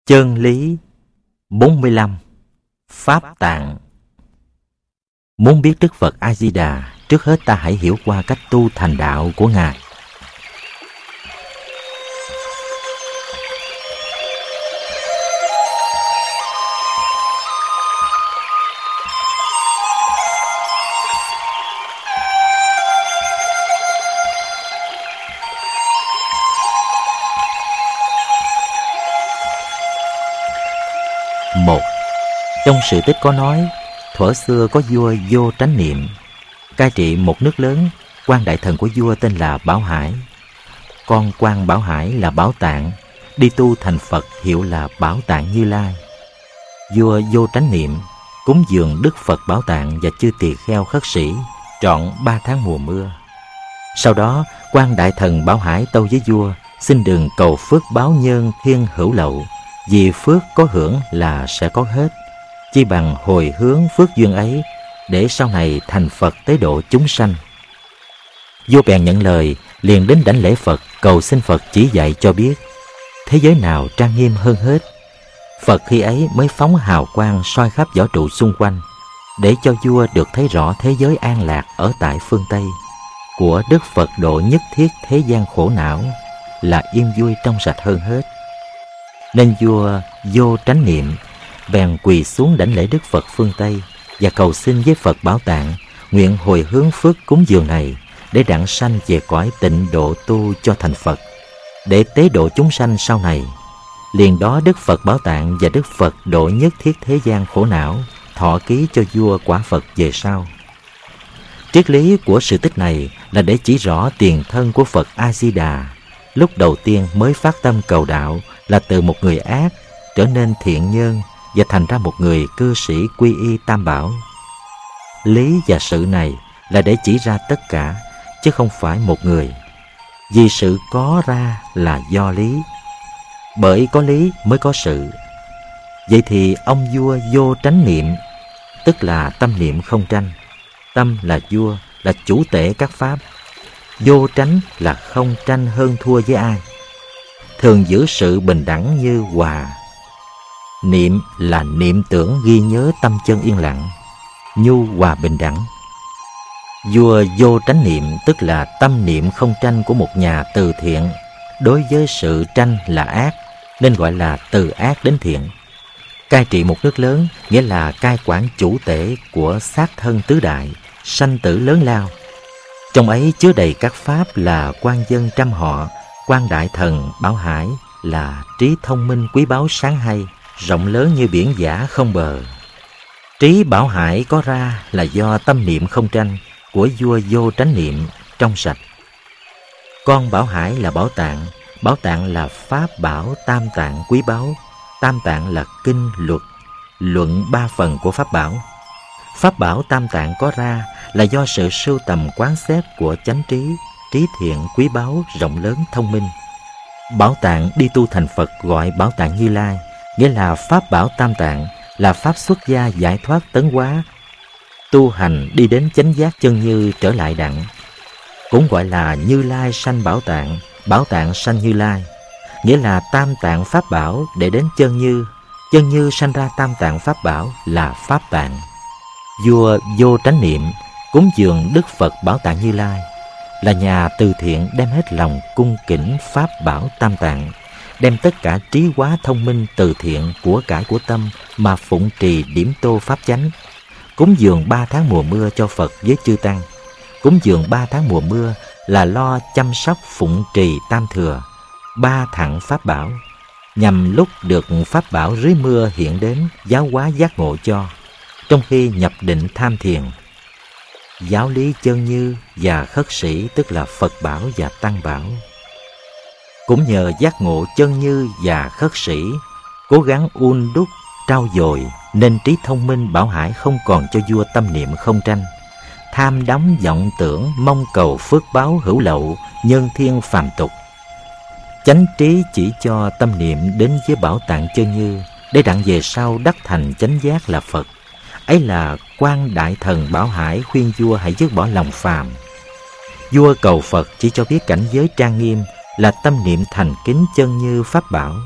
Chân lý 45. Pháp tạng. Muốn biết Đức Phật A-di-đà, trước hết ta hãy hiểu qua cách tu thành đạo của Ngài. Một, trong sự tích có nói, thuở xưa có vua Vô Tránh Niệm, cai trị một nước lớn. Quan đại thần của vua tên là Bảo Hải. Con quan Bảo Hải là Bảo Tạng, đi tu thành Phật hiệu là Bảo Tạng Như Lai. Vua Vô Tránh Niệm cúng dường Đức Phật Bảo Tạng và chư tỳ kheo khất sĩ trọn 3 tháng mùa mưa. Sau đó, quan đại thần Bảo Hải tâu với vua, xin đừng cầu phước báo nhân thiên hữu lậu, vì phước có hưởng là sẽ có hết, chi bằng hồi hướng phước duyên ấy để sau này thành Phật tế độ chúng sanh. Vua bèn nhận lời, liền đến đảnh lễ Phật, cầu xin Phật chỉ dạy cho biết thế giới nào trang nghiêm hơn hết. Phật khi ấy mới phóng hào quang soi khắp võ trụ xung quanh, để cho vua được thấy rõ thế giới an lạc ở tại phương Tây của Đức Phật độ nhất thiết thế gian khổ não là yên vui trong sạch hơn hết. Nên vua Vô Tránh Niệm bèn quỳ xuống đảnh lễ Đức Phật phương Tây và cầu xin với Phật Bảo Tạng nguyện hồi hướng phước cúng dường này để đặng sanh về cõi tịnh độ tu cho thành Phật, để tế độ chúng sanh sau này. Liền đó Đức Phật Bảo Tạng và Đức Phật độ nhất thiết thế gian khổ não thọ ký cho vua quả Phật về sau. Triết lý của sự tích này là để chỉ rõ tiền thân của Phật A-di-đà. Lúc đầu tiên mới phát tâm cầu đạo là từ một người ác trở nên thiện nhân và thành ra một người cư sĩ quy y Tam Bảo. Lý và sự này là để chỉ ra tất cả, chứ không phải một người. Vì sự có ra là do lý, bởi có lý mới có sự. Vậy thì ông vua Vô Tránh Niệm, tức là tâm niệm không tranh. Tâm là vua, là chủ tể các pháp. Vô tránh là không tranh hơn thua với ai, thường giữ sự bình đẳng như hòa. Niệm là niệm tưởng ghi nhớ tâm chân yên lặng, nhu hòa bình đẳng. Vua Vô Tránh Niệm tức là tâm niệm không tranh của một nhà từ thiện, đối với sự tranh là ác, nên gọi là từ ác đến thiện. Cai trị một nước lớn nghĩa là cai quản chủ tể của sát thân tứ đại, sanh tử lớn lao. Trong ấy chứa đầy các pháp là quan dân trăm họ. Quan đại thần Bảo Hải là trí thông minh quý báu sáng hay, rộng lớn như biển dã không bờ. Trí Bảo Hải có ra là do tâm niệm không tranh của vua Vô Tránh Niệm trong sạch. Con Bảo Hải là Bảo Tạng. Bảo Tạng là pháp bảo tam tạng quý báu. Tam tạng là kinh luật, luận 3 phần của pháp bảo. Pháp bảo tam tạng có ra là do sự sưu tầm quán xét của chánh trí, trí thiện quý báu rộng lớn thông minh. Bảo Tạng đi tu thành Phật gọi Bảo Tạng Như Lai, nghĩa là pháp bảo tam tạng, là pháp xuất gia giải thoát tấn hóa. Tu hành đi đến chánh giác chân như trở lại đặng, cũng gọi là Như Lai sanh Bảo Tạng sanh Như Lai, nghĩa là tam tạng pháp bảo để đến chân như sanh ra tam tạng pháp bảo là pháp tạng. Vua Vô Tránh Niệm cúng dường Đức Phật Bảo Tạng Như Lai, là nhà từ thiện đem hết lòng cung kính pháp bảo tam tạng, đem tất cả trí hóa thông minh từ thiện của cải của tâm mà phụng trì điểm tô pháp chánh. Cúng dường 3 tháng mùa mưa cho Phật với chư tăng. Cúng dường 3 tháng mùa mưa là lo chăm sóc phụng trì tam thừa, 3 thặng pháp bảo, nhằm lúc được pháp bảo dưới mưa hiện đến giáo hóa giác ngộ cho, trong khi nhập định tham thiền. Giáo lý chân như và khất sĩ tức là Phật bảo và Tăng bảo. Cũng nhờ giác ngộ chân như và khất sĩ, cố gắng đúc, trau dồi, nên trí thông minh Bảo Hải không còn cho vua tâm niệm không tranh, tham đắm vọng tưởng mong cầu phước báo hữu lậu, nhân thiên phàm tục. Chánh trí chỉ cho tâm niệm đến với Bảo Tạng chân như, để đặng về sau đắc thành chánh giác là Phật. Ấy là quan đại thần Bảo Hải khuyên vua hãy dứt bỏ lòng phàm. Vua cầu Phật chỉ cho biết cảnh giới trang nghiêm là tâm niệm thành kính chân như pháp bảo,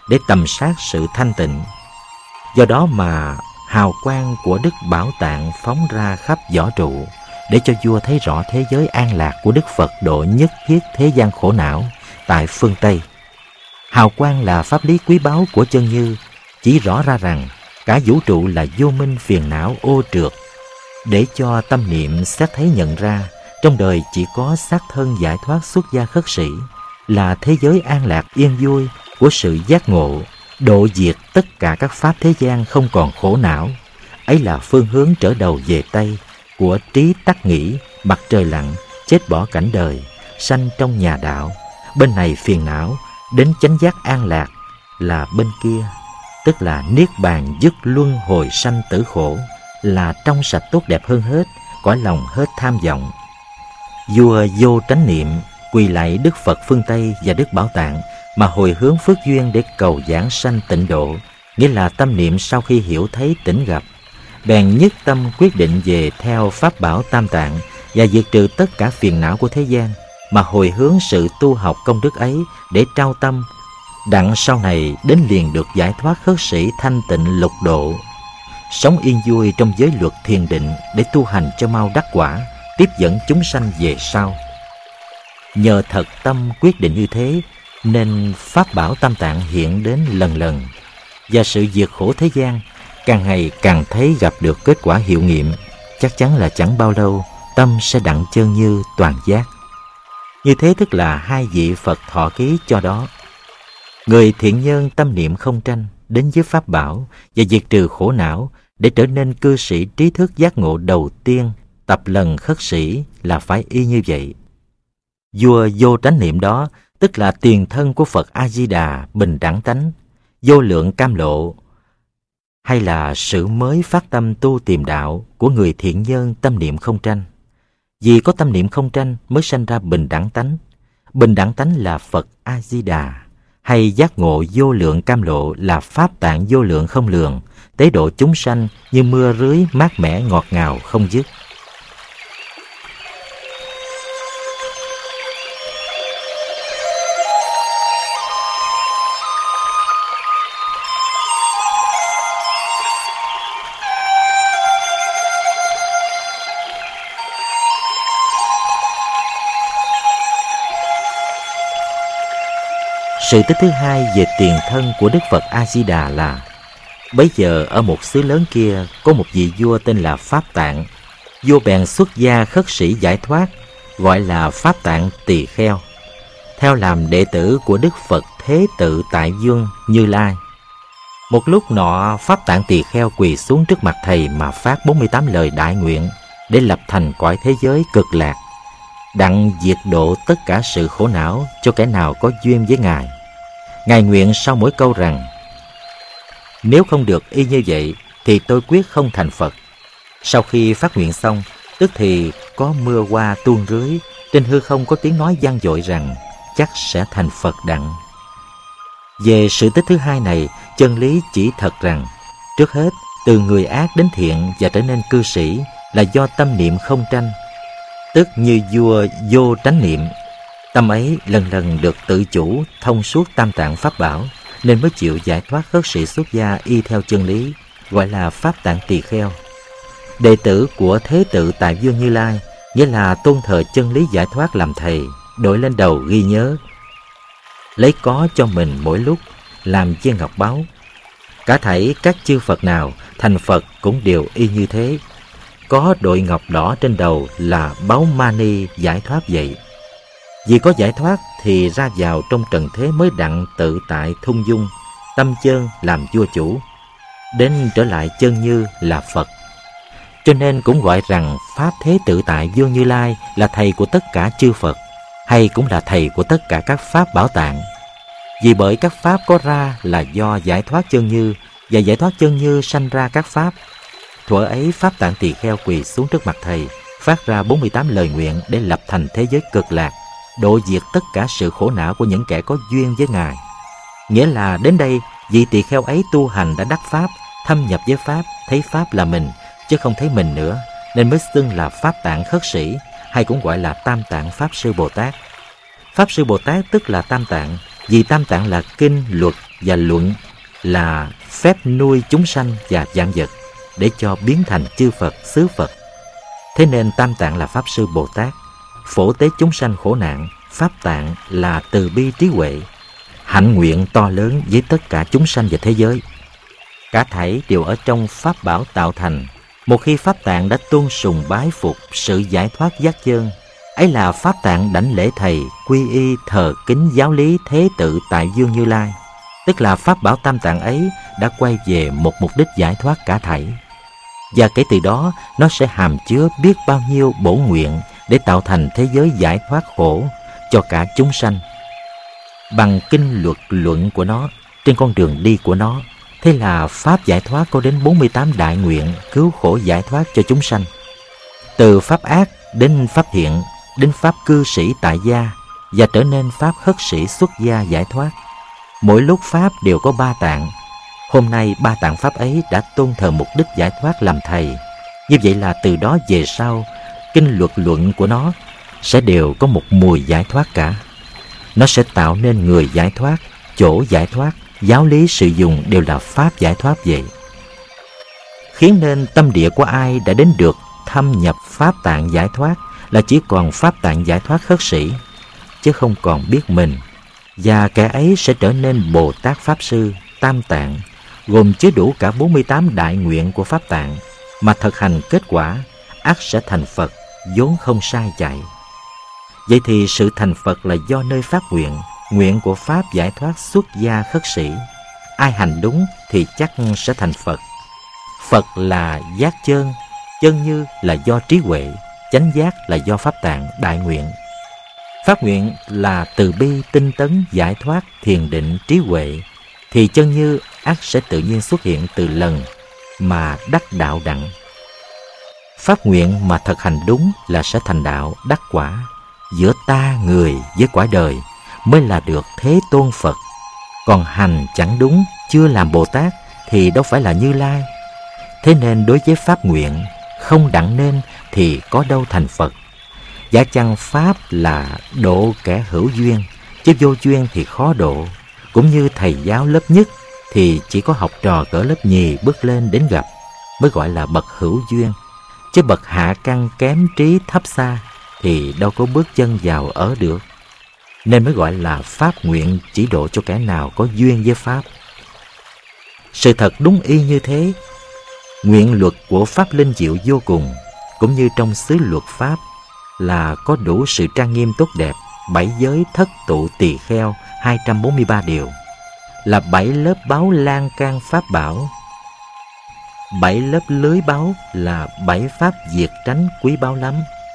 để tầm sát sự thanh tịnh. Do đó mà hào quang của Đức Bảo Tạng phóng ra khắp võ trụ, để cho vua thấy rõ thế giới an lạc của Đức Phật độ nhất thiết thế gian khổ não tại phương Tây. Hào quang là pháp lý quý báu của chân như, chỉ rõ ra rằng cả vũ trụ là vô minh phiền não ô trượt, để cho tâm niệm xét thấy nhận ra trong đời chỉ có xác thân giải thoát xuất gia khất sĩ là thế giới an lạc yên vui của sự giác ngộ, độ diệt tất cả các pháp thế gian không còn khổ não. Ấy là phương hướng trở đầu về Tây của trí tắc nghĩ, mặt trời lặn, chết bỏ cảnh đời, sanh trong nhà đạo. Bên này phiền não, đến chánh giác an lạc là bên kia, tức là niết bàn dứt luân hồi sanh tử khổ, là trong sạch tốt đẹp hơn hết, cõi lòng hết tham vọng. Vua vô tránh niệm quỳ lạy Đức Phật phương Tây và Đức Bảo Tạng mà hồi hướng phước duyên để cầu giảng sanh tịnh độ, nghĩa là tâm niệm sau khi hiểu thấy tỉnh gặp, bèn nhất tâm quyết định về theo pháp bảo Tam Tạng và diệt trừ tất cả phiền não của thế gian, mà hồi hướng sự tu học công đức ấy để trao tâm, đặng sau này đến liền được giải thoát khất sĩ thanh tịnh lục độ, sống yên vui trong giới luật thiền định để tu hành cho mau đắc quả, tiếp dẫn chúng sanh về sau. Nhờ thật tâm quyết định như thế nên pháp bảo Tam Tạng hiện đến lần lần, và sự diệt khổ thế gian càng ngày càng thấy gặp được kết quả hiệu nghiệm. Chắc chắn là chẳng bao lâu tâm sẽ đặng chân như toàn giác. Như thế tức là hai vị Phật thọ ký cho đó. Người thiện nhân tâm niệm không tranh đến với pháp bảo và diệt trừ khổ não để trở nên cư sĩ trí thức giác ngộ đầu tiên tập lần khất sĩ là phải y như vậy. Vua vô tránh niệm đó tức là tiền thân của Phật A Di Đà bình đẳng tánh, vô lượng cam lộ, hay là sự mới phát tâm tu tìm đạo của người thiện nhân tâm niệm không tranh. Vì có tâm niệm không tranh mới sanh ra bình đẳng tánh. Bình đẳng tánh là Phật A Di Đà, hay giác ngộ vô lượng cam lộ là pháp tạng vô lượng không lường, tế độ chúng sanh như mưa rưới mát mẻ ngọt ngào không dứt. Sự tích thứ hai về tiền thân của Đức Phật A Di Đà là: bấy giờ ở một xứ lớn kia có một vị vua tên là Pháp Tạng. Vua bèn xuất gia khất sĩ giải thoát, gọi là Pháp Tạng Tỳ Kheo, theo làm đệ tử của Đức Phật Thế Tự Tại Vương Như Lai. Một lúc nọ, Pháp Tạng Tỳ Kheo quỳ xuống trước mặt thầy mà phát 48 lời đại nguyện để lập thành cõi thế giới cực lạc, đặng diệt độ tất cả sự khổ não cho kẻ nào có duyên với Ngài. Ngài nguyện sau mỗi câu rằng: nếu không được y như vậy thì tôi quyết không thành Phật. Sau khi phát nguyện xong, tức thì có mưa hoa tuôn rưới, trên hư không có tiếng nói vang dội rằng chắc sẽ thành Phật đặng. Về sự tích thứ hai này, chân lý chỉ thật rằng trước hết, từ người ác đến thiện và trở nên cư sĩ là do tâm niệm không tranh, tức như vua vô tránh niệm. Tâm ấy lần lần được tự chủ thông suốt tam tạng pháp bảo, nên mới chịu giải thoát khất sĩ xuất gia y theo chân lý, gọi là Pháp Tạng Tỳ Kheo. Đệ tử của Thế Tự Tại Vương Như Lai, nghĩa là tôn thờ chân lý giải thoát làm thầy, đội lên đầu ghi nhớ, lấy có cho mình mỗi lúc, làm viên ngọc báu. Cả thảy các chư Phật nào thành Phật cũng đều y như thế, có đội ngọc đỏ trên đầu là báu mani giải thoát vậy. Vì có giải thoát thì ra vào trong trần thế mới đặng tự tại thung dung, tâm chân làm vua chủ, đến trở lại chân như là Phật. Cho nên cũng gọi rằng Pháp Thế Tự Tại Vương Như Lai là thầy của tất cả chư Phật, hay cũng là thầy của tất cả các pháp bảo tạng. Vì bởi các pháp có ra là do giải thoát chân như, và giải thoát chân như sanh ra các pháp. Thuở ấy Pháp Tạng Tỳ Kheo quỳ xuống trước mặt thầy, phát ra 48 lời nguyện để lập thành thế giới cực lạc, độ diệt tất cả sự khổ não của những kẻ có duyên với Ngài. Nghĩa là đến đây, vị tỳ kheo ấy tu hành đã đắc pháp, thâm nhập với pháp, thấy pháp là mình, chứ không thấy mình nữa, nên mới xưng là Pháp Tạng khất sĩ, hay cũng gọi là Tam Tạng Pháp Sư Bồ Tát. Pháp Sư Bồ Tát tức là Tam Tạng, Vì tam tạng là kinh, luật và luận, là phép nuôi chúng sanh và vạn vật để cho biến thành chư Phật, xứ Phật. Thế nên tam tạng là Pháp Sư Bồ Tát, phổ tế chúng sanh khổ nạn. Pháp tạng là từ bi trí huệ, hạnh nguyện to lớn với tất cả chúng sanh và thế giới. Cả thảy đều ở trong pháp bảo tạo thành. Một khi pháp tạng đã tôn sùng bái phục sự giải thoát giác chân, ấy là pháp tạng đảnh lễ thầy, quy y thờ kính giáo lý thế tự tại Dương Như Lai. Tức là pháp bảo tam tạng ấy đã quay về một mục đích giải thoát cả thảy. Và kể từ đó, nó sẽ hàm chứa biết bao nhiêu bổ nguyện để tạo thành thế giới giải thoát khổ cho cả chúng sanh. Bằng kinh luật luận của nó, trên con đường đi của nó, thế là pháp giải thoát có đến 48 đại nguyện cứu khổ giải thoát cho chúng sanh. Từ pháp ác đến pháp thiện, đến pháp cư sĩ tại gia, và trở nên pháp khất sĩ xuất gia giải thoát. Mỗi lúc pháp đều có 3 tạng. Hôm nay 3 tạng pháp ấy đã tôn thờ mục đích giải thoát làm thầy. Như vậy là từ đó về sau, kinh luật luận của nó sẽ đều có một mùi giải thoát cả. Nó sẽ tạo nên người giải thoát, chỗ giải thoát, giáo lý sử dụng đều là pháp giải thoát vậy. Khiến nên tâm địa của ai đã đến được thâm nhập pháp tạng giải thoát là chỉ còn pháp tạng giải thoát khất sĩ, chứ không còn biết mình. Và kẻ ấy sẽ trở nên Bồ Tát Pháp Sư, tam tạng, gồm chứa đủ cả 48 đại nguyện của pháp tạng, mà thực hành kết quả, ắt sẽ thành Phật, vốn không sai chạy. Vậy thì sự thành Phật là do nơi phát nguyện, nguyện của pháp giải thoát xuất gia khất sĩ. Ai hành đúng thì chắc sẽ thành Phật. Phật là giác chân, chân như là do trí huệ, chánh giác là do pháp tạng đại nguyện. Phát nguyện là từ bi, tinh tấn, giải thoát, thiền định, trí huệ, thì chân như ắt sẽ tự nhiên xuất hiện từ lần mà đắc đạo đặng. Phát nguyện mà thực hành đúng là sẽ thành đạo đắc quả. Giữa ta người với quả đời mới là được Thế Tôn Phật. Còn hành chẳng đúng, chưa làm Bồ Tát thì đâu phải là Như Lai. Thế nên đối với pháp nguyện không đặng nên thì có đâu thành Phật. Giả chăng pháp là độ kẻ hữu duyên, chứ vô duyên thì khó độ. Cũng như thầy giáo lớp nhất thì chỉ có học trò cỡ lớp nhì bước lên đến gặp mới gọi là bậc hữu duyên, chứ bậc hạ căn kém trí thấp xa thì đâu có bước chân vào ở được. Nên mới gọi là pháp nguyện chỉ độ cho kẻ nào có duyên với pháp. Sự thật đúng y như thế. Nguyện luật của pháp linh diệu vô cùng, cũng như trong xứ luật pháp, là có đủ sự trang nghiêm tốt đẹp, 7 giới thất tụ tỳ kheo, 243 điều, là 7 lớp báu lan can pháp bảo. 7 lớp lưới báu là 7 pháp diệt tránh quý báu lắm.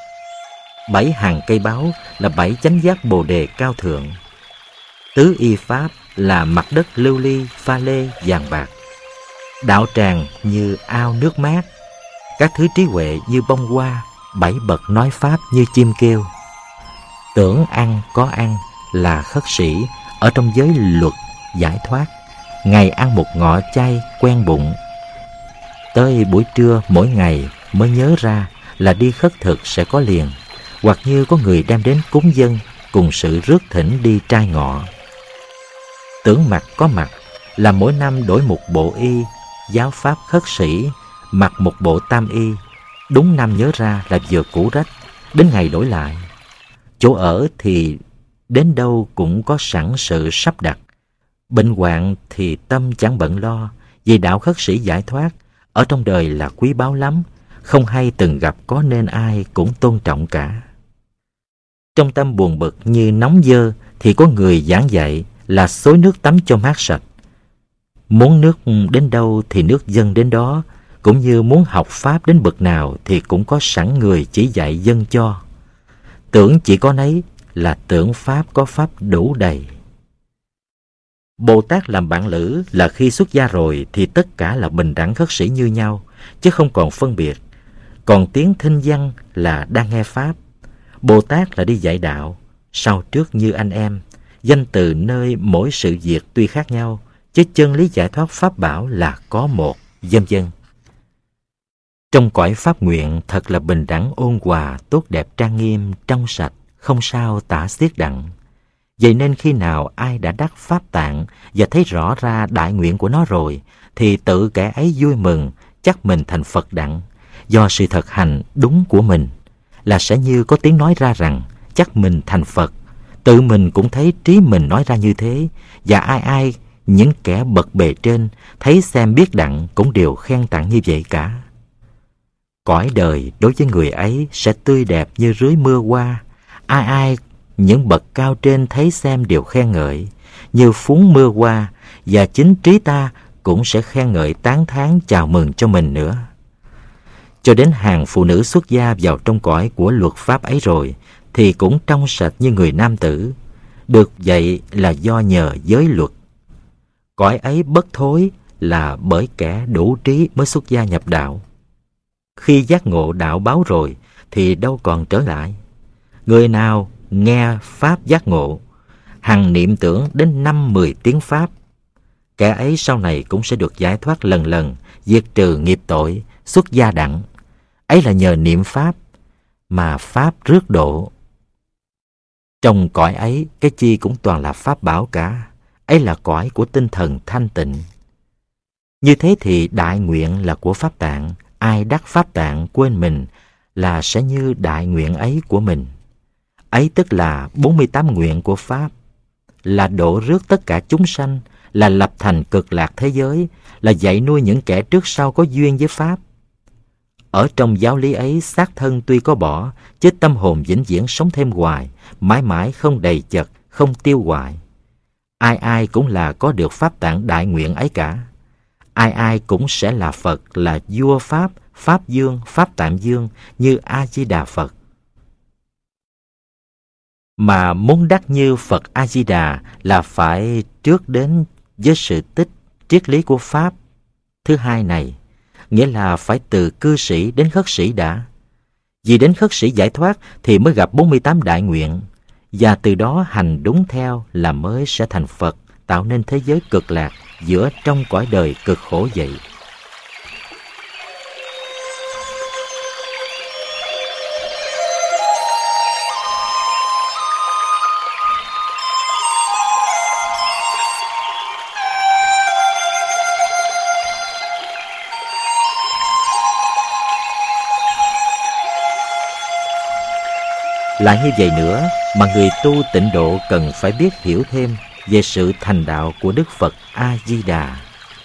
7 hàng cây báu là 7 chánh giác bồ đề cao thượng. Tứ y pháp là mặt đất lưu ly, pha lê, vàng bạc. Đạo tràng như ao nước mát. Các thứ trí huệ như bông hoa, 7 bậc nói pháp như chim kêu. Tưởng ăn có ăn là khất sĩ ở trong giới luật giải thoát. Ngày ăn một ngọ chay quen bụng. Tới buổi trưa mỗi ngày mới nhớ ra là đi khất thực sẽ có liền. Hoặc như có người đem đến cúng dâng cùng sự rước thỉnh đi trai ngọ. Tưởng mặc có mặc là mỗi năm đổi một bộ y. Giáo pháp khất sĩ mặc một bộ tam y. Đúng năm nhớ ra là vừa cũ rách, đến ngày đổi lại. Chỗ ở thì đến đâu cũng có sẵn sự sắp đặt. Bệnh hoạn thì tâm chẳng bận lo. Vì đạo khất sĩ giải thoát ở trong đời là quý báu lắm. Không hay từng gặp có nên ai cũng tôn trọng cả. Trong tâm buồn bực như nóng dơ thì có người giảng dạy là xối nước tắm cho mát sạch. Muốn nước đến đâu thì nước dâng đến đó. Cũng như muốn học pháp đến bậc nào thì cũng có sẵn người chỉ dạy dâng cho. Tưởng chỉ có nấy là tưởng pháp có pháp đủ đầy. Bồ Tát làm bạn lữ là khi xuất gia rồi thì tất cả là bình đẳng khất sĩ như nhau, chứ không còn phân biệt. Còn tiếng thinh văn là đang nghe pháp. Bồ Tát là đi dạy đạo, sau trước như anh em. Danh từ nơi mỗi sự việc tuy khác nhau, chứ chân lý giải thoát pháp bảo là có một, vân vân. Trong cõi pháp nguyện thật là bình đẳng ôn hòa, tốt đẹp trang nghiêm, trong sạch, không sao tả xiết đặng. Vậy nên khi nào ai đã đắc Pháp Tạng và thấy rõ ra đại nguyện của nó rồi, thì tự kẻ ấy vui mừng, chắc mình thành Phật đặng, do sự thực hành đúng của mình, là sẽ như có tiếng nói ra rằng chắc mình thành Phật. Tự mình cũng thấy trí mình nói ra như thế, và ai ai, những kẻ bậc bề trên, thấy xem biết đặng cũng đều khen tặng như vậy cả. Cõi đời đối với người ấy sẽ tươi đẹp như rưới mưa hoa. Ai ai, những bậc cao trên thấy xem đều khen ngợi, như phún mưa hoa, và chính trí ta cũng sẽ khen ngợi tán thán chào mừng cho mình nữa. Cho đến hàng phụ nữ xuất gia vào trong cõi của luật pháp ấy rồi, thì cũng trong sạch như người nam tử. Được vậy là do nhờ giới luật. Cõi ấy bất thối là bởi kẻ đủ trí mới xuất gia nhập đạo. Khi giác ngộ đạo báo rồi thì đâu còn trở lại. Người nào nghe pháp giác ngộ, hằng niệm tưởng đến 5-10 tiếng pháp, kẻ ấy sau này cũng sẽ được giải thoát lần lần, diệt trừ nghiệp tội, xuất gia đặng. Ấy là nhờ niệm pháp mà pháp rước độ. Trong cõi ấy, cái chi cũng toàn là pháp bảo cả. Ấy là cõi của tinh thần thanh tịnh. Như thế thì đại nguyện là của Pháp Tạng. Ai đắc Pháp Tạng quên mình là sẽ như đại nguyện ấy của mình. Ấy tức là 48 nguyện của Pháp, là độ rước tất cả chúng sanh, là lập thành cực lạc thế giới, là dạy nuôi những kẻ trước sau có duyên với Pháp. Ở trong giáo lý ấy, xác thân tuy có bỏ, chứ tâm hồn vĩnh viễn sống thêm hoài, mãi mãi không đầy chật, không tiêu hoại. Ai ai cũng là có được Pháp Tạng đại nguyện ấy cả. Ai ai cũng sẽ là Phật, là vua Pháp, Pháp Dương, Pháp Tạng Dương, như A-di-đà Phật. Mà muốn đắc như Phật A-di-đà là phải trước đến với sự tích triết lý của Pháp thứ hai này, nghĩa là phải từ cư sĩ đến khất sĩ đã. Vì đến khất sĩ giải thoát thì mới gặp 48 đại nguyện, và từ đó hành đúng theo là mới sẽ thành Phật, tạo nên thế giới cực lạc giữa trong cõi đời cực khổ vậy. Lại như vậy nữa mà người tu tịnh độ cần phải biết hiểu thêm về sự thành đạo của Đức Phật A-di-đà.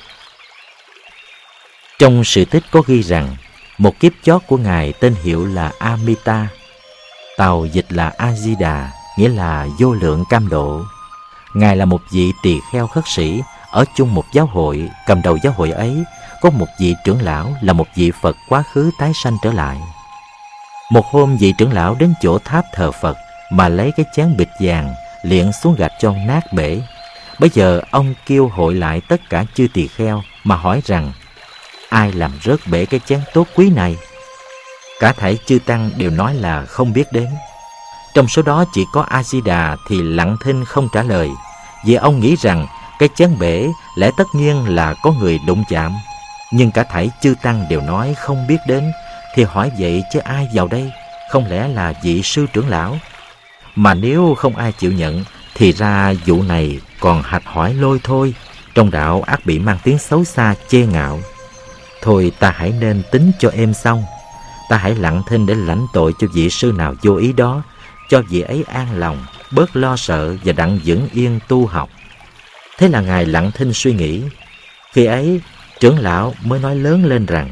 Trong sự tích có ghi rằng một kiếp chót của Ngài tên hiệu là Amita, tàu dịch là A-di-đà, nghĩa là vô lượng cam độ. Ngài là một vị tỳ kheo khất sĩ ở chung một giáo hội. Cầm đầu giáo hội ấy có một vị trưởng lão là một vị Phật quá khứ tái sanh trở lại. Một hôm vị trưởng lão đến chỗ tháp thờ Phật mà lấy cái chén bịch vàng liệng xuống gạch cho nát bể. Bây giờ ông kêu hội lại tất cả chư tỳ kheo mà hỏi rằng ai làm rớt bể cái chén tốt quý này? Cả thảy chư tăng đều nói là không biết đến. Trong số đó chỉ có A-di-đà thì lặng thinh không trả lời, vì ông nghĩ rằng cái chén bể lẽ tất nhiên là có người đụng chạm. Nhưng cả thảy chư tăng đều nói không biết đến, thì hỏi vậy chứ ai vào đây? Không lẽ là vị sư trưởng lão? Mà nếu không ai chịu nhận thì ra vụ này còn hạch hỏi lôi thôi. Trong đạo ắt bị mang tiếng xấu xa chê ngạo. Thôi ta hãy nên tính cho êm xong. Ta hãy lặng thinh để lãnh tội cho vị sư nào vô ý đó, cho vị ấy an lòng, bớt lo sợ và đặng vững yên tu học. Thế là Ngài lặng thinh suy nghĩ. Khi ấy trưởng lão mới nói lớn lên rằng: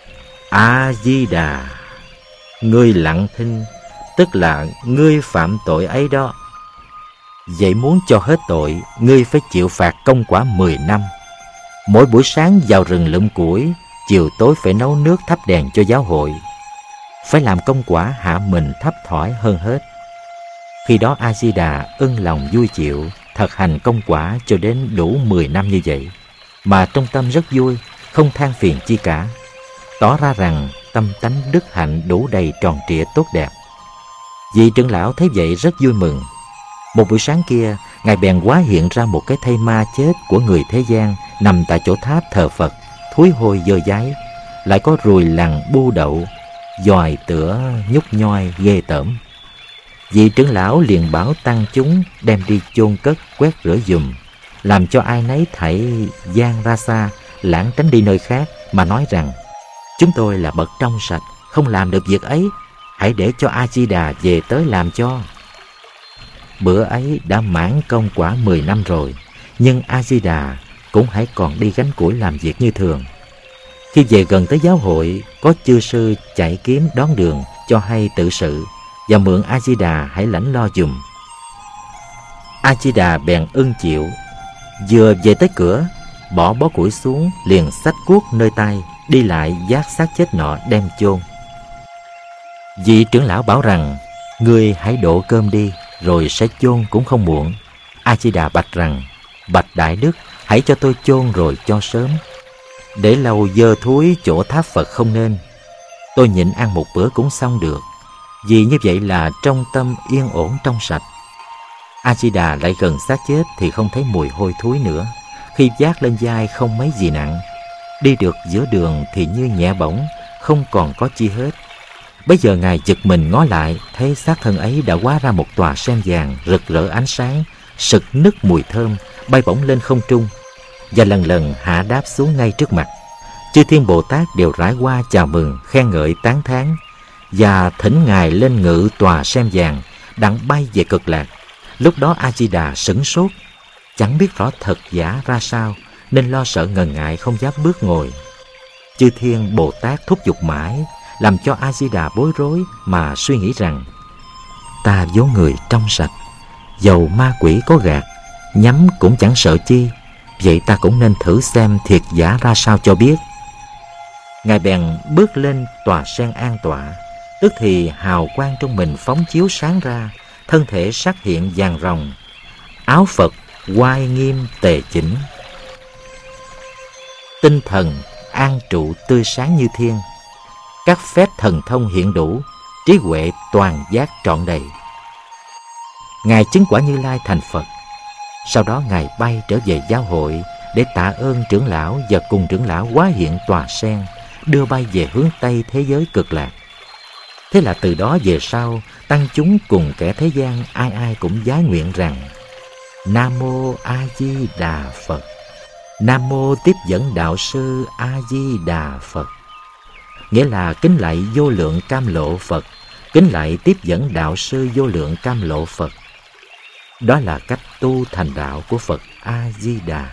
A-di-đà, ngươi lặng thinh tức là ngươi phạm tội ấy đó. Vậy muốn cho hết tội, ngươi phải chịu phạt công quả 10 năm. Mỗi buổi sáng vào rừng lượm củi, chiều tối phải nấu nước thắp đèn cho giáo hội. Phải làm công quả hạ mình thấp thỏi hơn hết. Khi đó A-di-đà ưng lòng vui chịu, thực hành công quả cho đến đủ 10 năm như vậy, mà trong tâm rất vui, không than phiền chi cả, tỏ ra rằng tâm tánh đức hạnh đủ đầy tròn trịa tốt đẹp. Vị trưởng lão thấy vậy rất vui mừng. Một buổi sáng kia, Ngài bèn hóa hiện ra một cái thây ma chết của người thế gian nằm tại chỗ tháp thờ Phật, thúi hôi dơ dáy, lại có ruồi lằn bu đậu, dòi tửa nhúc nhoi ghê tởm. Vị trưởng lão liền bảo tăng chúng đem đi chôn cất quét rửa giùm, làm cho ai nấy thảy dang ra xa, lảng tránh đi nơi khác, mà nói rằng: chúng tôi là bậc trong sạch, không làm được việc ấy, hãy để cho A Di Đà về tới làm cho. Bữa ấy đã mãn công quả 10 năm rồi, nhưng A Di Đà cũng hãy còn đi gánh củi làm việc như thường. Khi về gần tới giáo hội, có chư sư chạy kiếm đón đường cho hay tự sự, và mượn A Di Đà hãy lãnh lo giùm. A Di Đà bèn ưng chịu. Vừa về tới cửa, bỏ bó củi xuống, liền xách cuốc nơi tay, đi lại vác xác chết nọ đem chôn. Vị trưởng lão bảo rằng: ngươi hãy đổ cơm đi, rồi sẽ chôn cũng không muộn. A Di Đà bạch rằng: bạch đại đức, hãy cho tôi chôn rồi cho sớm, để lâu dơ thúi chỗ tháp Phật không nên. Tôi nhịn ăn một bữa cũng xong được, vì như vậy là trong tâm yên ổn trong sạch. A Di Đà lại gần xác chết thì không thấy mùi hôi thối nữa. Khi vác lên vai không mấy gì nặng, đi được giữa đường thì như nhẹ bổng, không còn có chi hết. Bây giờ Ngài giật mình ngó lại, thấy xác thân ấy đã hóa ra một tòa sen vàng rực rỡ ánh sáng, sực nức mùi thơm, bay bổng lên không trung, và lần lần hạ đáp xuống ngay trước mặt. Chư Thiên Bồ Tát đều rải hoa chào mừng, khen ngợi tán thán, và thỉnh Ngài lên ngự tòa sen vàng, đặng bay về Cực Lạc. Lúc đó A Di Đà sửng sốt, chẳng biết rõ thật giả ra sao, nên lo sợ ngần ngại không dám bước ngồi. Chư Thiên Bồ Tát thúc giục mãi, làm cho A Di Đà bối rối, mà suy nghĩ rằng: ta vốn người trong sạch, dầu ma quỷ có gạt, nhắm cũng chẳng sợ chi, vậy ta cũng nên thử xem thiệt giả ra sao cho biết. Ngài bèn bước lên tòa sen an tọa, tức thì hào quang trong mình phóng chiếu sáng ra, thân thể sắc hiện vàng ròng, áo Phật oai nghiêm tề chỉnh, tinh thần an trụ tươi sáng như thiên, các phép thần thông hiện đủ, trí huệ toàn giác trọn đầy. Ngài chứng quả Như Lai thành Phật. Sau đó Ngài bay trở về giáo hội để tạ ơn trưởng lão, và cùng trưởng lão hóa hiện tòa sen, đưa bay về hướng Tây thế giới Cực Lạc. Thế là từ đó về sau, tăng chúng cùng kẻ thế gian ai ai cũng vái nguyện rằng: Nam Mô A Di Đà Phật, Nam Mô Tiếp Dẫn Đạo Sư A Di Đà Phật. Nghĩa là kính lạy vô lượng cam lộ Phật, kính lạy Tiếp Dẫn Đạo Sư vô lượng cam lộ Phật. Đó là cách tu thành đạo của Phật A Di Đà.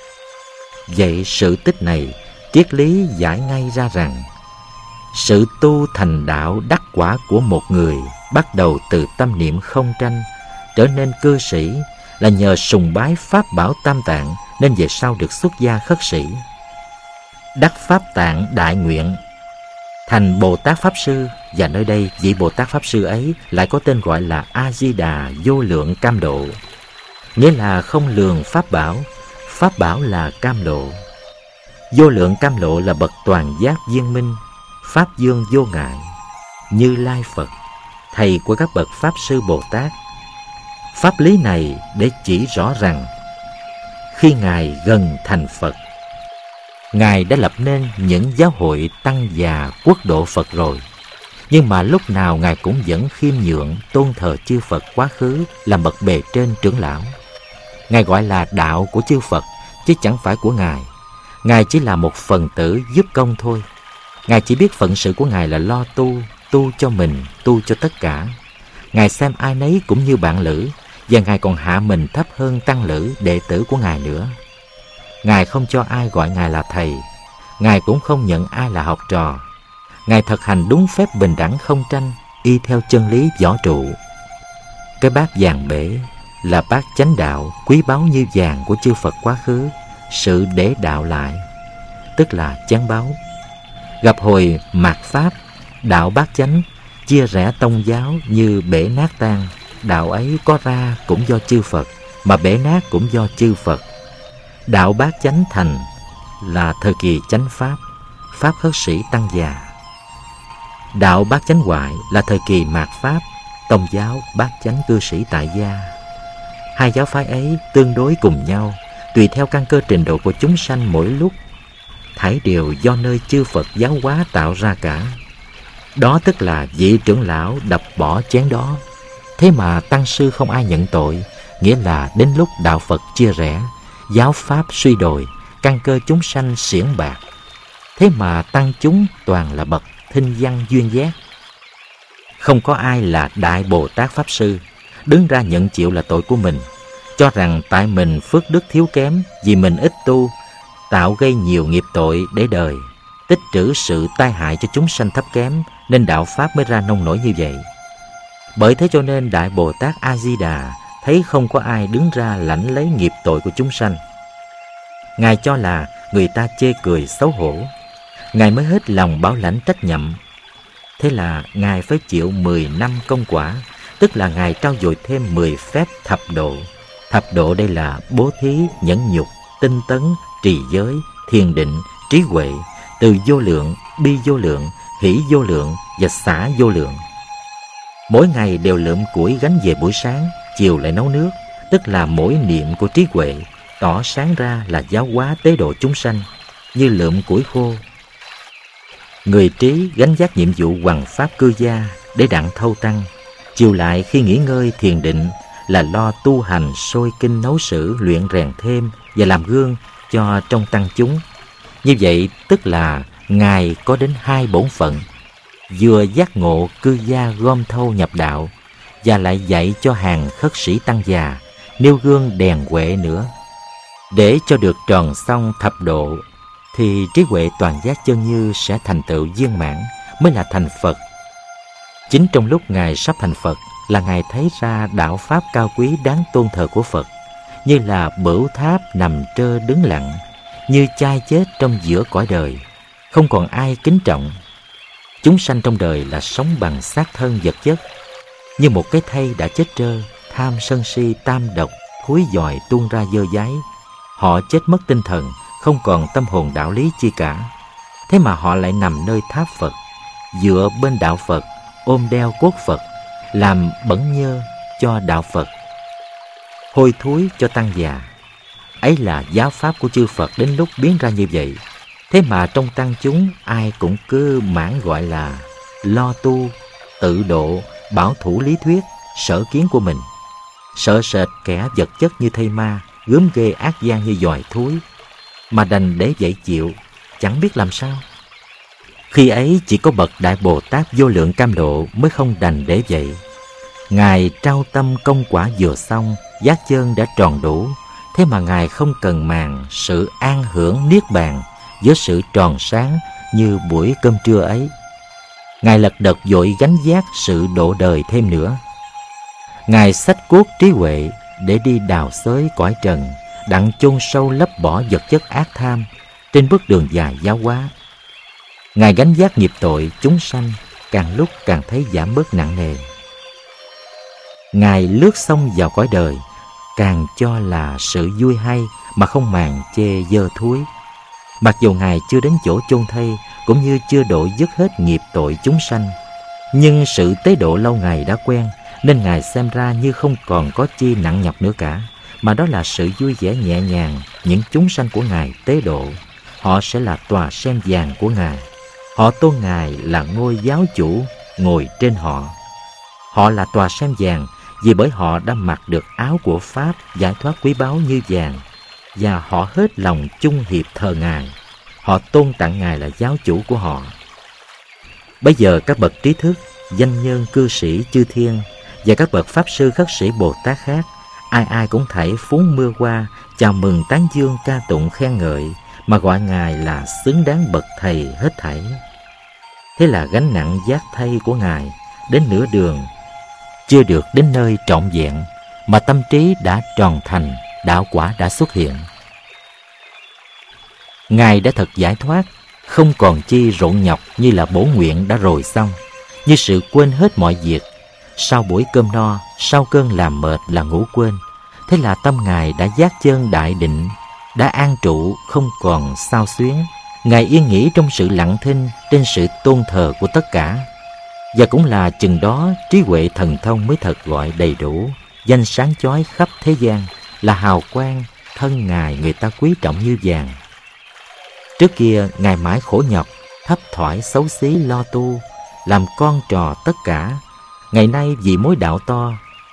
Vậy sự tích này triết lý giải ngay ra rằng, sự tu thành đạo đắc quả của một người bắt đầu từ tâm niệm không tranh, trở nên cư sĩ là nhờ sùng bái Pháp bảo Tam Tạng, nên về sau được xuất gia khất sĩ. Đắc Pháp Tạng đại nguyện, thành Bồ Tát Pháp Sư, và nơi đây vị Bồ Tát Pháp Sư ấy lại có tên gọi là A Di Đà Vô Lượng Cam Độ, nghĩa là không lường Pháp bảo là cam lộ. Vô lượng cam lộ là bậc toàn giác viên minh, Pháp Dương vô ngại, Như Lai Phật, thầy của các bậc Pháp Sư Bồ Tát. Pháp lý này để chỉ rõ rằng, khi Ngài gần thành Phật, Ngài đã lập nên những giáo hội tăng già quốc độ Phật rồi. Nhưng mà lúc nào Ngài cũng vẫn khiêm nhượng tôn thờ chư Phật quá khứ làm bậc bề trên trưởng lão. Ngài gọi là đạo của chư Phật, chứ chẳng phải của Ngài. Ngài chỉ là một phần tử giúp công thôi. Ngài chỉ biết phận sự của Ngài là lo tu cho mình, tu cho tất cả. Ngài xem ai nấy cũng như bạn lữ, và Ngài còn hạ mình thấp hơn tăng lữ, đệ tử của Ngài nữa. Ngài không cho ai gọi Ngài là thầy, Ngài cũng không nhận ai là học trò. Ngài thực hành đúng phép bình đẳng không tranh, y theo chân lý võ trụ. Cái bát vàng bể là bát chánh đạo quý báu như vàng của chư Phật quá khứ, sự để đạo lại, tức là chánh báu. Gặp hồi mạt Pháp, đạo bát chánh chia rẽ tông giáo như bể nát tan. Đạo ấy có ra cũng do chư Phật, mà bể nát cũng do chư Phật. Đạo bát chánh thành là thời kỳ chánh Pháp, Pháp khất sĩ tăng già. Đạo bát chánh hoại là thời kỳ mạt Pháp, tông giáo bát chánh cư sĩ tại gia. Hai giáo phái ấy tương đối cùng nhau, tùy theo căn cơ trình độ của chúng sanh mỗi lúc, thảy đều do nơi chư Phật giáo hóa tạo ra cả. Đó tức là vị trưởng lão đập bỏ chén đó. Thế mà tăng sư không ai nhận tội, nghĩa là đến lúc đạo Phật chia rẽ, giáo pháp suy đồi, căn cơ chúng sanh xiển bạc. Thế mà tăng chúng toàn là bậc thinh văn duyên giác. Không có ai là Đại Bồ Tát Pháp Sư đứng ra nhận chịu là tội của mình, cho rằng tại mình phước đức thiếu kém vì mình ít tu, tạo gây nhiều nghiệp tội để đời, tích trữ sự tai hại cho chúng sanh thấp kém, nên đạo Pháp mới ra nông nổi như vậy. Bởi thế cho nên Đại Bồ Tát A-di-đà thấy không có ai đứng ra lãnh lấy nghiệp tội của chúng sanh. Ngài cho là người ta chê cười xấu hổ, Ngài mới hết lòng bảo lãnh trách nhậm. Thế là Ngài phải chịu 10 năm công quả, tức là Ngài trao dồi thêm 10 phép thập độ. Thập độ đây là bố thí, nhẫn nhục, tinh tấn, trì giới, thiền định, trí huệ, từ vô lượng, bi vô lượng, hỷ vô lượng và xả vô lượng. Mỗi ngày đều lượm củi gánh về buổi sáng, chiều lại nấu nước, tức là mỗi niệm của trí huệ tỏ sáng ra là giáo hóa tế độ chúng sanh, như lượm củi khô. Người trí gánh vác nhiệm vụ hoằng pháp cư gia để đặng thâu tăng, chiều lại khi nghỉ ngơi thiền định là lo tu hành sôi kinh nấu sử, luyện rèn thêm và làm gương cho trong tăng chúng. Như vậy tức là Ngài có đến 2 bổn phận, vừa giác ngộ cư gia gom thâu nhập đạo, và lại dạy cho hàng khất sĩ tăng già nêu gương đèn huệ nữa. Để cho được tròn xong thập độ thì trí huệ toàn giác chân như sẽ thành tựu viên mãn, mới là thành Phật. Chính trong lúc Ngài sắp thành Phật là Ngài thấy ra đạo pháp cao quý đáng tôn thờ của Phật, như là bửu tháp nằm trơ đứng lặng, như chai chết trong giữa cõi đời, không còn ai kính trọng. Chúng sanh trong đời là sống bằng xác thân vật chất, như một cái thây đã chết trơ, tham sân si tam độc thúi dòi tuôn ra dơ dáy. Họ chết mất tinh thần, không còn tâm hồn đạo lý chi cả. Thế mà họ lại nằm nơi tháp Phật, dựa bên đạo Phật, ôm đeo cốt Phật, làm bẩn nhơ cho đạo Phật, hôi thối cho tăng già. Ấy là giáo pháp của chư Phật đến lúc biến ra như vậy. Thế mà trong tăng chúng ai cũng cứ mãn gọi là lo tu, tự độ, bảo thủ lý thuyết, sở kiến của mình, sợ sệt kẻ vật chất như thây ma, gớm ghê ác gian như giòi thúi, mà đành để vậy chịu, chẳng biết làm sao. Khi ấy chỉ có bậc Đại Bồ Tát vô lượng cam lộ mới không đành để vậy. Ngài trao tâm công quả vừa xong, giác chân đã tròn đủ. Thế mà Ngài không cần màng sự an hưởng niết bàn với sự tròn sáng như buổi cơm trưa ấy. Ngài lật đật vội gánh vác sự độ đời thêm nữa. Ngài xách cuốc trí huệ để đi đào xới cõi trần, đặng chôn sâu lấp bỏ vật chất ác tham trên bước đường dài giáo hóa. Ngài gánh vác nghiệp tội chúng sanh càng lúc càng thấy giảm bớt nặng nề. Ngài lướt sông vào cõi đời, càng cho là sự vui hay mà không màng chê dơ thúi. Mặc dù Ngài chưa đến chỗ chôn thây, cũng như chưa độ dứt hết nghiệp tội chúng sanh, nhưng sự tế độ lâu ngày đã quen, nên Ngài xem ra như không còn có chi nặng nhọc nữa cả, mà đó là sự vui vẻ nhẹ nhàng. Những chúng sanh của Ngài tế độ, họ sẽ là tòa sen vàng của Ngài. Họ tôn Ngài là ngôi giáo chủ ngồi trên họ. Họ là tòa sen vàng vì bởi họ đã mặc được áo của Pháp giải thoát quý báu như vàng, và họ hết lòng chung hiệp thờ Ngài. Họ tôn tặng Ngài là giáo chủ của họ. Bây giờ các bậc trí thức, danh nhân cư sĩ chư thiên và các bậc Pháp sư khất sĩ Bồ Tát khác, ai ai cũng thảy phúng mưa hoa, chào mừng tán dương ca tụng khen ngợi, mà gọi Ngài là xứng đáng bậc thầy hết thảy. Thế là gánh nặng vác thây của Ngài đến nửa đường, chưa được đến nơi trọn vẹn, mà tâm trí đã tròn thành, đạo quả đã xuất hiện. Ngài đã thật giải thoát, không còn chi rộn nhọc như là bổ nguyện đã rồi xong, như sự quên hết mọi việc. Sau buổi cơm no, sau cơn làm mệt là ngủ quên. Thế là tâm Ngài đã giác chân đại định, đã an trụ, không còn xao xuyến. Ngài yên nghỉ trong sự lặng thinh, trên sự tôn thờ của tất cả. Và cũng là chừng đó trí huệ thần thông mới thật gọi đầy đủ, danh sáng chói khắp thế gian, là hào quang thân Ngài người ta quý trọng như vàng. Trước kia Ngài mãi khổ nhọc, thấp thoải xấu xí lo tu, làm con trò tất cả. Ngày nay vì mối đạo to,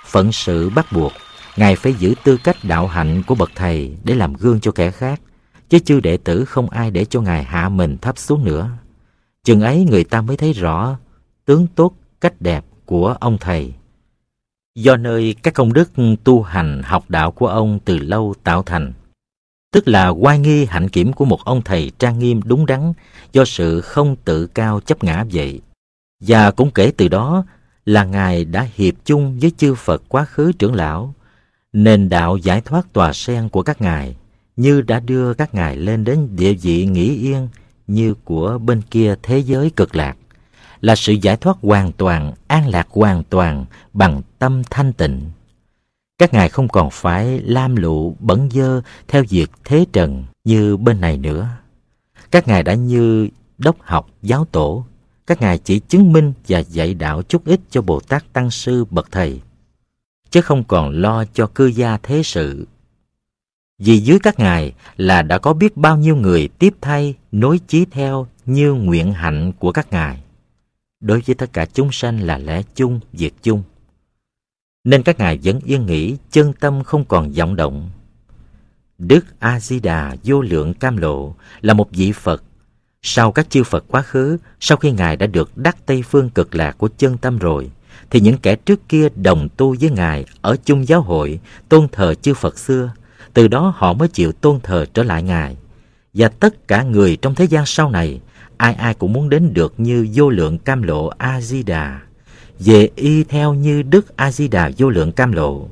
phận sự bắt buộc, Ngài phải giữ tư cách đạo hạnh của bậc thầy để làm gương cho kẻ khác, chứ chư đệ tử không ai để cho Ngài hạ mình thấp xuống nữa. Chừng ấy người ta mới thấy rõ tướng tốt cách đẹp của ông thầy. Do nơi các công đức tu hành học đạo của ông từ lâu tạo thành, tức là oai nghi hạnh kiểm của một ông thầy trang nghiêm đúng đắn do sự không tự cao chấp ngã vậy. Và cũng kể từ đó là Ngài đã hiệp chung với chư Phật quá khứ trưởng lão, nền đạo giải thoát tòa sen của các ngài như đã đưa các ngài lên đến địa vị nghỉ yên như của bên kia thế giới cực lạc, là sự giải thoát hoàn toàn, an lạc hoàn toàn bằng tâm thanh tịnh. Các ngài không còn phải lam lụ bẩn dơ theo việc thế trần như bên này nữa. Các ngài đã như đốc học giáo tổ. Các ngài chỉ chứng minh và dạy đạo chút ít cho Bồ Tát Tăng Sư bậc thầy, chứ không còn lo cho cư gia thế sự. Vì dưới các ngài là đã có biết bao nhiêu người tiếp thay, nối chí theo như nguyện hạnh của các ngài. Đối với tất cả chúng sanh là lẽ chung, việc chung. Nên các ngài vẫn yên nghỉ, chân tâm không còn vọng động. Đức A-di-đà vô lượng cam lộ là một vị Phật. Sau các chư Phật quá khứ, sau khi Ngài đã được đắc Tây Phương cực lạc của chân tâm rồi, thì những kẻ trước kia đồng tu với Ngài ở chung giáo hội, tôn thờ chư Phật xưa, từ đó họ mới chịu tôn thờ trở lại Ngài. Và tất cả người trong thế gian sau này, ai ai cũng muốn đến được như vô lượng cam lộ A-di-đà, về y theo như Đức A-di-đà vô lượng cam lộ.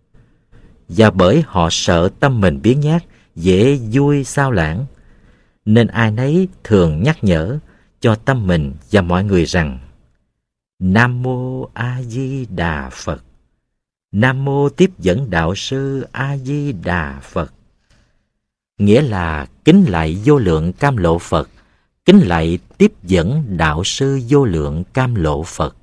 Và bởi họ sợ tâm mình biếng nhác, dễ vui sao lãng, nên ai nấy thường nhắc nhở cho tâm mình và mọi người rằng: Nam Mô A Di Đà Phật, Nam Mô Tiếp Dẫn Đạo Sư A Di Đà Phật. Nghĩa là kính lạy vô lượng cam lộ Phật, kính lạy Tiếp Dẫn Đạo Sư vô lượng cam lộ Phật.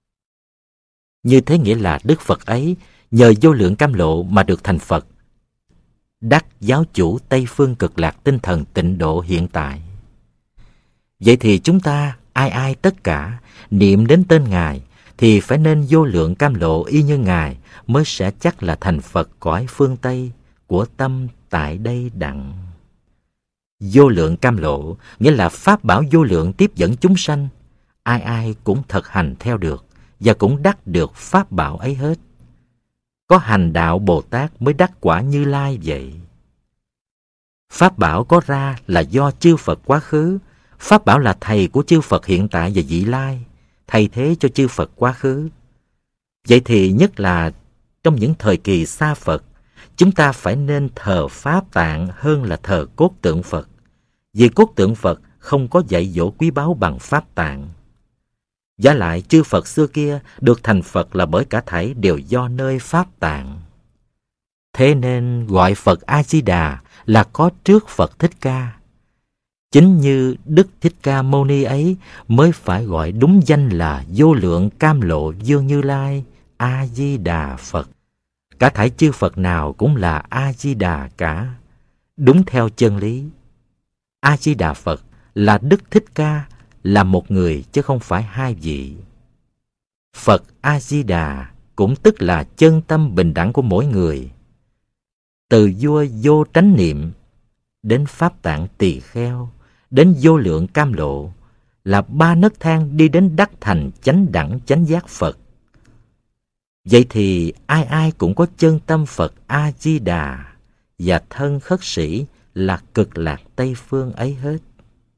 Như thế nghĩa là Đức Phật ấy nhờ vô lượng cam lộ mà được thành Phật, đắc giáo chủ Tây Phương cực lạc tinh thần tịnh độ hiện tại. Vậy thì chúng ta ai ai tất cả niệm đến tên Ngài thì phải nên vô lượng cam lộ y như Ngài, mới sẽ chắc là thành Phật cõi phương Tây của tâm tại đây đặng. Vô lượng cam lộ nghĩa là pháp bảo vô lượng tiếp dẫn chúng sanh, ai ai cũng thực hành theo được và cũng đắc được pháp bảo ấy hết. Có hành đạo Bồ Tát mới đắc quả Như Lai vậy. Pháp bảo có ra là do chư Phật quá khứ, pháp bảo là thầy của chư Phật hiện tại và vị lai, thay thế cho chư Phật quá khứ. Vậy thì nhất là trong những thời kỳ xa Phật, chúng ta phải nên thờ Pháp Tạng hơn là thờ cốt tượng Phật, vì cốt tượng Phật không có dạy dỗ quý báu bằng Pháp Tạng. Vả lại chư Phật xưa kia được thành Phật là bởi cả thảy đều do nơi Pháp Tạng. Thế nên gọi Phật A-di-đà là có trước Phật Thích Ca. Chính như Đức Thích Ca Mâu Ni ấy mới phải gọi đúng danh là vô lượng cam lộ Dương Như Lai A-di-đà Phật. Cả thảy chư Phật nào cũng là A-di-đà cả, đúng theo chân lý. A-di-đà Phật là Đức Thích Ca, là một người chứ không phải hai vị. Phật A-di-đà cũng tức là chân tâm bình đẳng của mỗi người. Từ vua vô tránh niệm đến Pháp Tạng Tỳ Kheo đến vô lượng cam lộ là ba nấc thang đi đến đắc thành chánh đẳng chánh giác Phật. Vậy thì ai ai cũng có chân tâm Phật A-di-đà và thân khất sĩ là cực lạc Tây Phương ấy hết.